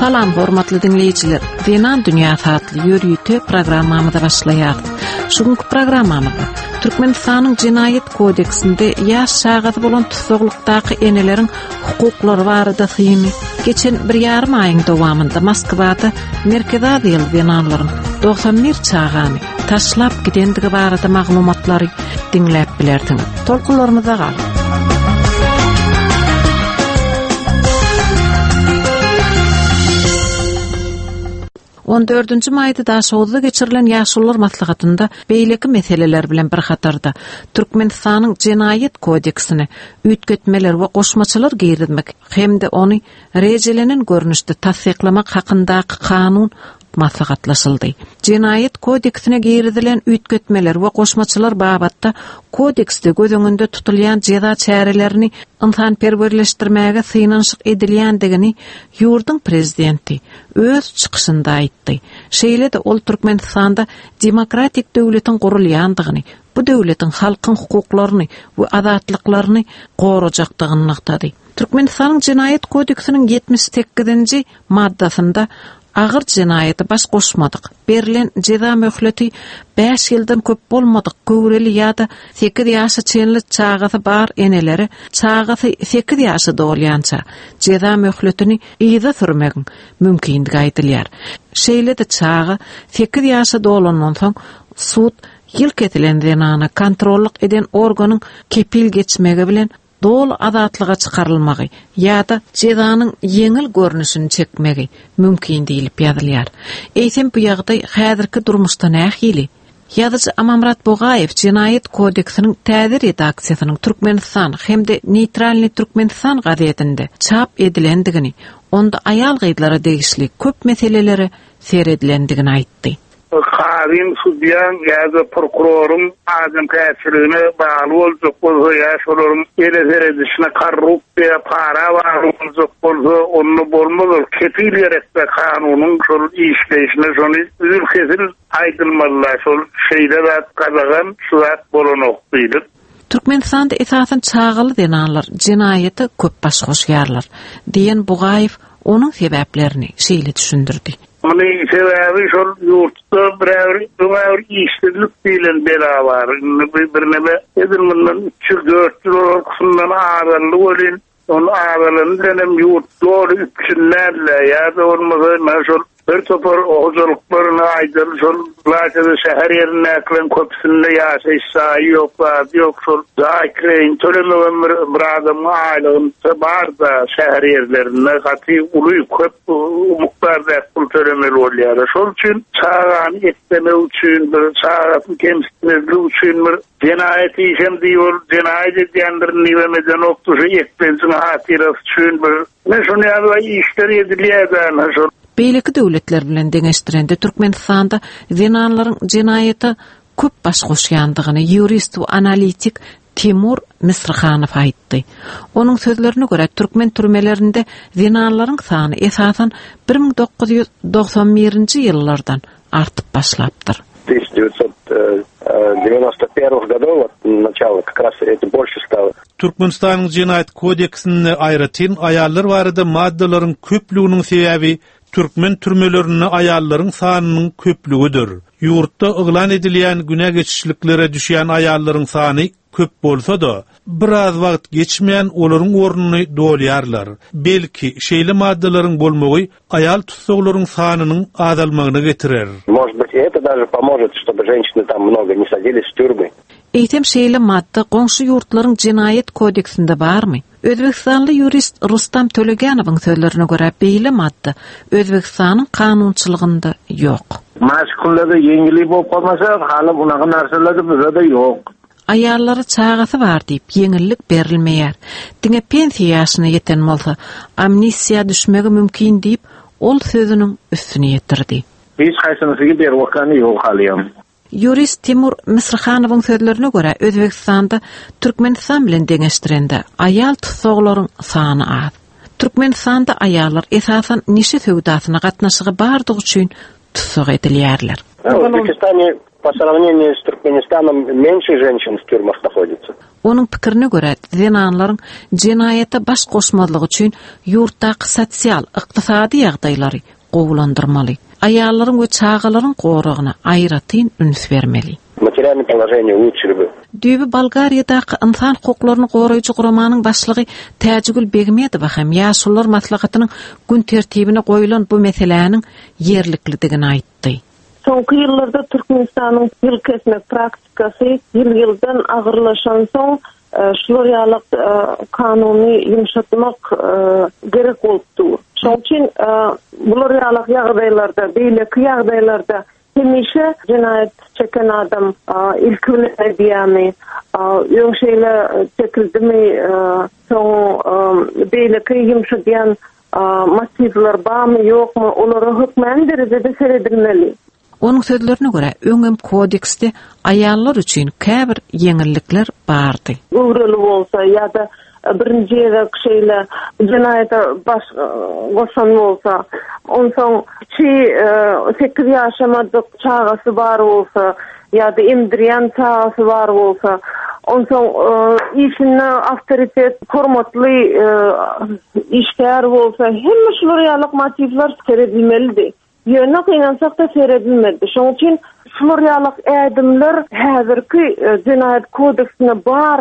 Salam hormatly dinleyijiler. Wenan Dünyasy adly ýörüýte programmamyza başlaýardyk. Şugunky programmamyzda Türkmenistanyň Jinayet kodeksinde ýaş şagaty bolan tutsaglykdaky eneleriň hukuklary barada syny geçen 1,5 aýyň dowamında Moskwada Merkezi adyl Wenanlaryň 91 çagany taşlap gidendigi barada maglumatlary dinläp bilerdiň. Tolkunlarymyza gal. 14-nji maýda Daşowda geçirilen ýaşullar maslahatynda beýleki meseleler bilen bir hatarda Türkmenistanyň Jinayet kodeksini üýtgetmeler we goşmaçylar giýdirmek hemde ony rejelenen görnüşde tasdiklamak hakyndaky kanun maslahatlaşyldy. Jinayet kodeksine giýdilen üýtgetmeler we goşmaçylar babatda kodeksde gözüňünde tutulýan jeza çärelerini insan-perwerleşdirmäge synanşyk edilýändigini ýurduň prezidenti öz çykyşynda aýtdy. Şeýle-de ol Türkmenistanda demokratik döwletiň gurulýandygyny, bu döwletiň halkyň hukuklaryny we azatlyklaryny gorajakdygyny aýtdy. Türkmenistanyň Jinayet kodeksiniň 78-nji maddasynda ağır cinayeti baş goşmadyk. Berilen ceza möhleti 5 ýyldan köp bolmadyk. Göwreli ýa-da 8 ýaşa çenli çagasy bar eneleri çagasy 8 ýaşa dolýança ceza möhletini ýyza sürmegi mümkindigi aýdylýar. Şeýle-de çaga 8 ýaşa dolandan soň sud ýylk edilen wenany kontrollyk eden organyň kepil geçmegi bilen dol azatlyga çykarylmagy ýa-da jezanyň ýeňil görnüşini çekmegi mümkin diýilip ýazylýar. Eýsem bu ýagdaý häzirki durmuşda nähili? Ýazyjy Amamrat Bogaýew Jinayet kodeksiniň täze redaksiýasynyň Türkmenistan hemde neytralny Türkmenistan gazetinde çap edilendigini, onda aýal gyýdlara degişli köp meseleleri seredilendigini aýtdy. Karim sudiyan ýa-da prokurorun adam täsirine bagly boljak bolsa ýa-şolaryň ele-seredişine korrupsiýa, para boljak bolsa onu bolmaly. Kepil gerekde kanunyň şol işleyişine şonu ülkesin aýdylmaly. Şol şeýle zat gazagan şu zat bolanok diýilip. Türkmenistanda esasen çağaly denanlar jinayeti köp baş goşýarlar diýen Bogaýew onuň sebäplerini şeýle düşündirdi. Mani sebebi şol yurtda bir işsizlik bilen bela var. Birine edilmenden 300-400 olarak kısımdan ağırlı olin. Onun ağırlığını denem yurtlar üçünlerle ya da olmasa şol bir topar hocalıklarına aydın şol Laçada şehir yerine eklen köpüsünde yaşayışsayı yok şol zakireyin tölemeden bir adamın aylığın var da şehir yerlerine katı uluy köp umuklarda ekbul tölemeli oluyor. Şol için çağın etleme için çağın kemsizliği için cinayeti işem diyor, cinayet ediyenlerin nivemeden oktuşu ekbensin hatırası için ne şunu ya işleri ediliyor şol. Beýleki döwletler bilen deňeşdirende Türkmenistanda wenanlaryň jinayeti köp baş goşýandygyny ýurist we analitik Timur Misrhanow aýtdy. Onuň sözlerine görä Türkmen türmelerinde wenanlaryň sany esasen 1991-nji ýyllardan artyp başlapdyr. 1991 годов начало как раз это больше стало. Türkmenistanyň Jinayet kodeksinde aýratyn aýallar barada maddalaryň köplüğiniň sebäbi Türkmen türmelerine aýallaryň sanynyň köplügidir. Ýurtda yglan edilýän güne geçişliklere düşýän aýallaryň sany köp bolsa-da, biraz wagt geçmeýän olaryň ornuny dolýarlar. Belki şeýle maddalaryň bolmagy aýal tutsaglaryň sanynyň azalmagyna getirer. Может быть, это даже поможет, чтобы женщины там много не садились в тюрьмы. Eýtem şeýle madda goňşy ýurtlaryň Jinayet kodeksinde barmy? Özbekistanly ýurist Rustam Töleganowyň sözlerine görä beýle madda Özbekistanyň kanunçylygynda ýok. Maşgullada ýeňilik bolup bolmasa, haly bunaqa narsalarda bizde ýok. Aýallary çağasy bar diýip ýeňillik berilmeýär. Diňe pensiýa ýaşyna ýeten bolsa, amnistiýa düşmegi mümkin diýip ol sözüniň üstüne ýetirdi. Hiç haýsynysy berip okany ýok halym. Jurist Timur Misrhanowyň sözlerine görä Özbekistanda Türkmenistan bilen deňeşdirende aýal tutsaglaryň sany az. Türkmenistanda aýallar esasen nişe söwdasyna gatnaşygy bardygy üçin tutsag edilýärler. В Узбекистане по сравнению с Туркменистаном меньше женщин в тюрьмах находится. Onun pikirine göre zinanlaryň jinayata baş goşmadlygy üçin ýurtdaky sosial, ykdysady ýagdaýlary gowulandyrmaly. Aýallaryň we çağalaryň goragyna aýratyn üns bermeli. Материальное положение улучшили бы. Düýbi Bolgariýadaky insan hukuklaryny goraýjy guramanyň başlygy Täjigül Begmedova hem ýaşullar maslahatynyň gün tertibine goýulan bu meseleniň ýerlikligini aýtdy. Soňky ýyllarda Türkmenistanyň ýyl kesmek praktikasy ýyl-ýyldan agyrlaşan soň şuriýalyk kanuny ýumşatmak gerek bolupdy. Şoň üçin bular ýalyk ýagdaýlarda, beýleki ýagdaýlarda hemişe cinayet çeken adam ilkini ediyami, yönşeyle çekildi mi son beyleki yumşadiyan masifler bağ mı yok mu onlara hükmen derecede seyredilmeli. Onun sözlerine göre öňem kodeksde ayallar üçün käbir yeňillikler bardy. Uğralı olsa ya da birinci ýerde şeyle cinayete baş goşan olsa, ondan 8 ýaşamadyk çağası bar bolsa, ya da emdirýän çağası bar bolsa, ondan işine awtoritet, hormatly işgär bolsa, hemme şular ýalyk motivler seredilmelidir. Ýöne kynansak da seredilmeli. Şoň üçin şular ýalyk ädimler häzirki cinayet kodeksine bar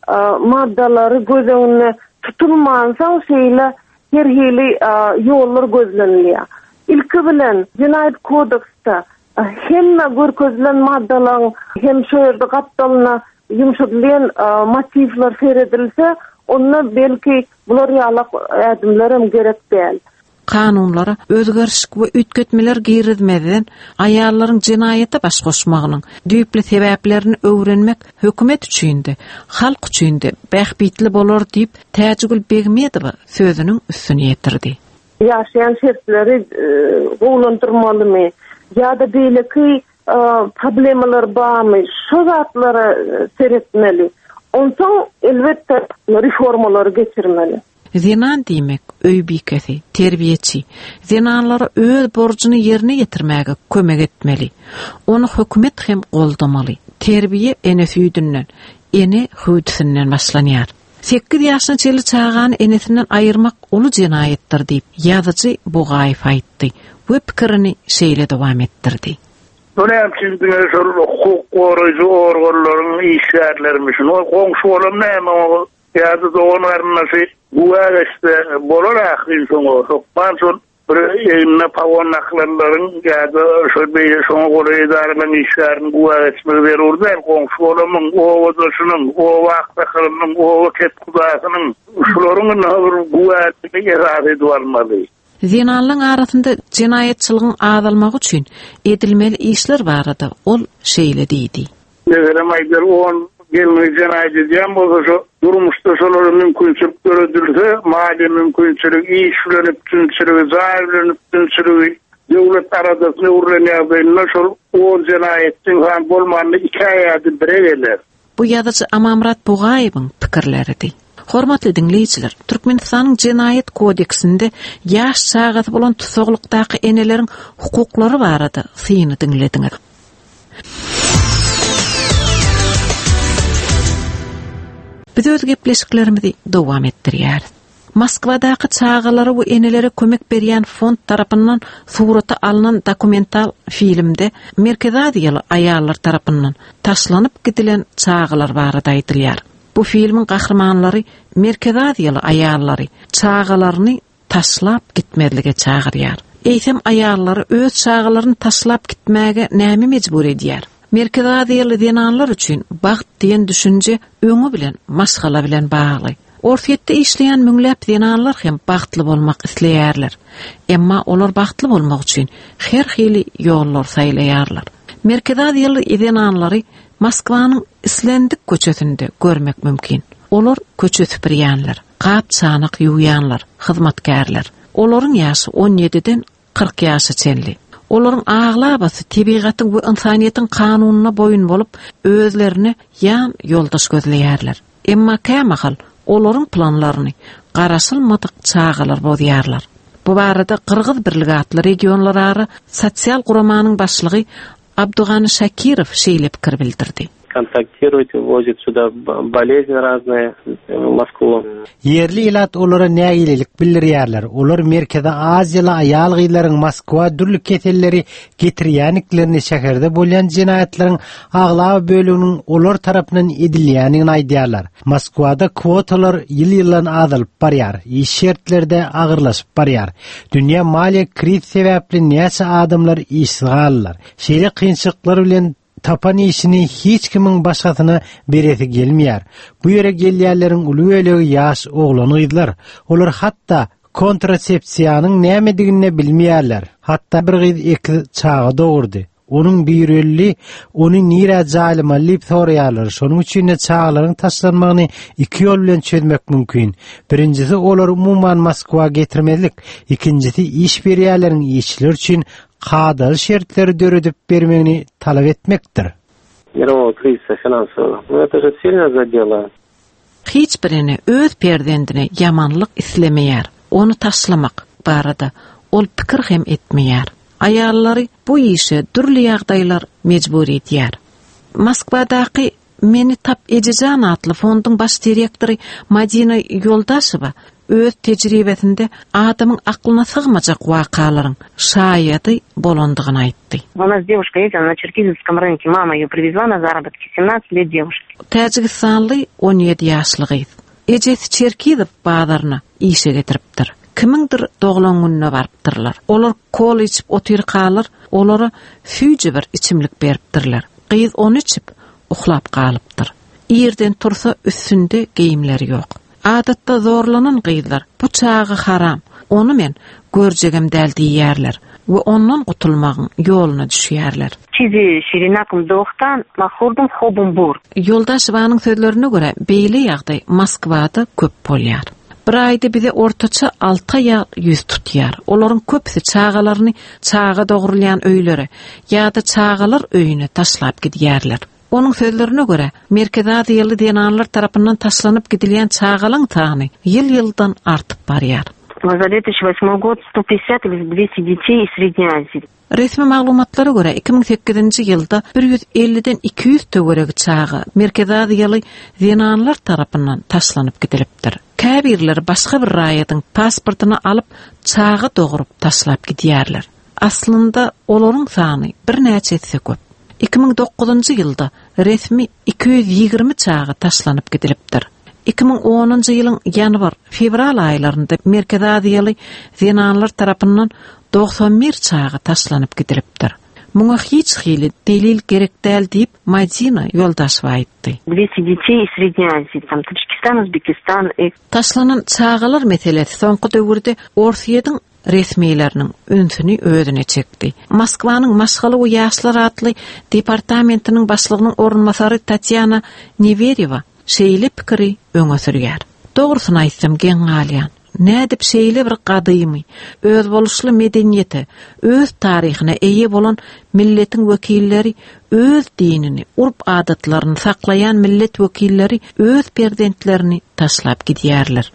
maddalary göz öňüne tutulmansa şeýle her hili ýollar gözlenýär. İlki bilen cinayet kodeksde hemme görkezlen maddalaryň hem şeýerde gatdalyna ýumşatylýan motivler seredilse, onda belki bular ýalyk ädimler hem gerek däl. Kanunlara özgerişik we ütgetmeler girizmeden aýallaryň jinayata baş goşmagynyň düýpli sebäplerini öwrenmek hökümet üçin-de, halk üçin-de bähbitli bolar diýip Täjigül Begmedova sözüniň üstüne ýetirdi. Ýaşaýan şertleri gowlandyrmalymy ýa-da beýleki problemalar barmy, şu zatlara seretmeli. Ondan elbetde reformalar geçirmeli. Zinan diýmek öý bikesi, terbiýeçi, zinanlara öz borcuny ýerine ýetirmäge kömek etmeli. Onu hökümet hem goldamaly. Terbiýe ene süýdünden, ene hüýdüsinden başlanýar. 8 ýaşyna çeli çağany enesinden aýyrmak uly jinayetdir diýip ýazyjy Bugaýew aýtdy we pikirini şeýle dowam etdirdi. Dönem çizdiğine şol hukuk goraýjy organlaryň işgärlermişin, o goňşy bolan näme o ýa-da doňlarynasy guwagysy bolar insan o. Manşol bir ýene pawonaklarlaryň ýa-da şol beýle şoň goraýdarlaryň işgärini guwagysy berurdy. Goňşy bolamyň o wagtynyň, o wagtlarynyň, o ket gudasynyň şolaryň näme guwagy ýa-da edilmeli. Zinanlaryň arasynda jinayetçiligiň azalmagy üçin edilmeli işler barada ol şeýle diýdi. Mesela aýdyr on gelmeli jinayet edýän bolsa durmuşda şolary mümkinçilik görüldürse, mali mümkinçilik, işlenip tünçüligi, zaýrlanıp tünçüligi, döwlet arasynda urlanýan şol o jinayetçiň hem bolmany iki aýady bire geler. Bu ýazyjy Amamrat Bugaýewiň pikirleridi. Hormatly dinleýijiler, Türkmenistanyň jinayet kodeksinde ýaş çağaty bolan tutuklukdaky eneleriň hukuklary barada syny dinlediňiz. Biz öz gepleşiklerimizi dowam etdirýäris. Moskwadaky çağalary we enelere kömek berýän fond tarapyndan suraty alynan dokumental filmde Merkezadiýaly aýallar tarapyndan taşlanyp gidilen çağalar barada aýdylýar. Bu filmin kahramanları Merkezadiýaly aýallary çağalaryny taşlap gitmedlige çağırýar. Eýsem aýallary öz çağalaryny taşlap gitmäge näme mejbur edýär? Merkezadiýaly zinanlar üçin baht diýen düşünje öňü bilen, maşgala bilen bagly. Orfiýetde işleýän müňläp zinanlar hem bahtly bolmak isleýärler. Emma olar bahtly bolmak üçin her hili ýollar saýlaýarlar. Merkezadiýaly zinanlary Moskwanyň Islendik köçesinde görmek mümkin. Olar köçe süpürýänler, gap çanyk ýuwýanlar, hyzmatkärler. Olaryň ýaşy 17-den 40 ýaşa çenli. Olaryň aglabasy tebigatyň we insaniýetiň kanunyna boyun bolup, özlerini ýan ýoldaş gözleýärler. Emma kämahal olaryň planlaryny garaşylmadyk çağalar bozýarlar. Bu barada Qırgız Birligi atly regionlarary sosial guramanyň başlygy Abdugany Shakirow şeýle pikir bildirdi. контактирует, возит сюда болезни разные в Москву. Yerli ilat olara nägilelik bildirýärler. Olar Merkezi Aziýaly aýal gyýlaryň Moskwa dürli ketelleri getirýäniklerini şäherde bolýan jinayatlary aglaba bölüginiň olar tarapyndan edilýänini aýdýarlar. Moskwada kwotalar ýyl-ýyldan azalyp barýar, iş şertlerde agyrlaşyp barýar. Dünýä maliýe kriz sebäpli näçe adamlar işsiz galýar. Şeýle kynçylyklar bilen tapan işini hiç kimin başgasyna beresi gelmeýär. Bu ýere gelýärleriň uly ölegi ýaş oglany gyzlar. Olar hatda kontrasepsiýanyň nämedigini bilmeýärler. Hatda bir gyz iki çağa dogurdy. Onun bir ölli, onu nira zalimallip sorýarlar. Şonuň üçin de çağlaryň taşlanmagyny iki ýol bilen çözmek mümkin. Birincisi olar umumyň Moskwa getirmezlik, ikincisi iş berýärleriň işçiler üçin qadal şertleri döredip bermegini talap etmekdir. Мирового кризиса финансового. Ну, это же сильно задело. Hiç birini öz perdendine yamanlyk islemeýär. Onu taşlamak barada ol pikir hem etmeýär. Ayallary bu işe dürli ýagdaýlar mejbur edýär. Moskwadaky Meni tap ejejan atly fondyň baş direktori Madina Yoldaşova öz tejribesinde adamyň aklyna sygmajak wakalaryň şaýady bolandygyny aýtdy. У нас девушка ездила на Черкизовском рынке. Мама ее привезла на заработки. 17 лет девушки. Tajikistanly 17 ýaşlygy. Ejesi Черкизов bazaryna işe getiripdir. Kimingdir doglan gününe barpdyrlar. Olar kol içip otyr kalar, olara füýje bir içimlik beripdirler. Gyz onu içip uhlap kalypdyr. Ýerden tursa üstünde giyimleri ýok. Adatda zorlanan gyzlar bu çağı haram. Onu men görjegem däl diýýärler we ondan gutulmagyň ýoluna düşýärler. Чизи ширинакым доктан махурдум хобум бур. Yoldaşwanyň sözlerine göre beýle ýagdaý Moskwada köp bolýar. Bir aýda bize ortaça 6 ýa 100 tutýar. Olaryň köpsi çağalaryny çağa dogurlayan öýlere ýa-da çağalar öýüne taşlap gidýärler. Onun sözlerine göre Merkezi Aziýaly denanlar tarapyndan taşlanyp gidilýän çağalaryň sany ýyl-ýyldan artyp barýar. За 2008 год 150 или 200 детей из Средней Азии. Resmi maglumatlara göre 2008-nji ýylda 150-den 200 töweregi çağı Merkezi Aziýaly denanlar tarapyndan taşlanyp gidilipdir. Käbirler başga bir raýatyň pasportyny alyp çağı dogurup taşlap gidýärler. Aslynda olaryň sany bir näçe etse köp. 2009-njy ýylda resmi 220 çağı taşlanyp gidilipdir. 2010-njy ýylyň ýanwar, fevral aýlarynda Merkezi Aziýaly denanlar tarapyndan 91 çağı taşlanyp gidilipdir. Muňa hiç hili delil gerek däl diýip Madina Yoldaşova aýtdy. 200 детей из Средней Азии, там Таджикистан, Узбекистан. Taşlanan çağalar meselesi soňky döwürde Orsiýadyň resmiýetleriniň ünsüni özüne çekdi. Moskwanyň Maşgaly we ýaşlar atly departamentiniň başlygynyň orunmasary Tatyana Neveryeva şeýle pikiri öňe sürýär. Dogrusyny aýtsam gen galýan. Nädip şeýle bir gadymy, öz boluşly medeniýeti, öz taryhyna eýe bolan milletiň wekilleri, öz dinini, urp-adatlaryny saklayan millet wekilleri öz prezidentlerini taşlap gidýärler.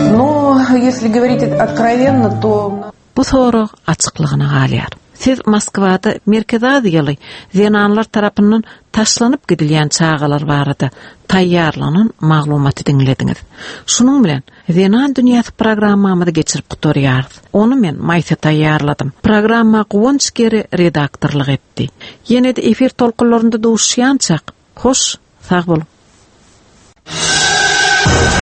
Но, если говорить откровенно, то... Bu soru açıklygyna galýar. Siz Moskwada Merkezi Aziýaly denanlar tarapyndan taşlanyp gidilýän çağalar barada taýýarlanan maglumaty dinlediňiz. Şunuň bilen denan dünýäsi programmamyzy geçirip gutorýarys. Onu men maýsa taýýarladym. Programma Gowunç Geri redaktorlyk etdi. Ýene-de efir tolkunlarynda duşýançak. Hoş, sag bolun.